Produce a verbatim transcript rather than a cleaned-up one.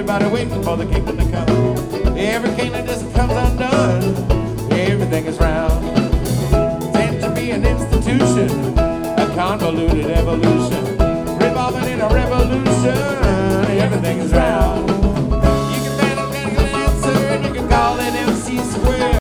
Everybody waiting for the kingdom to come. Every kingdom just comes undone. Everything is round. Tend to be an institution, a convoluted evolution, revolving in a revolution.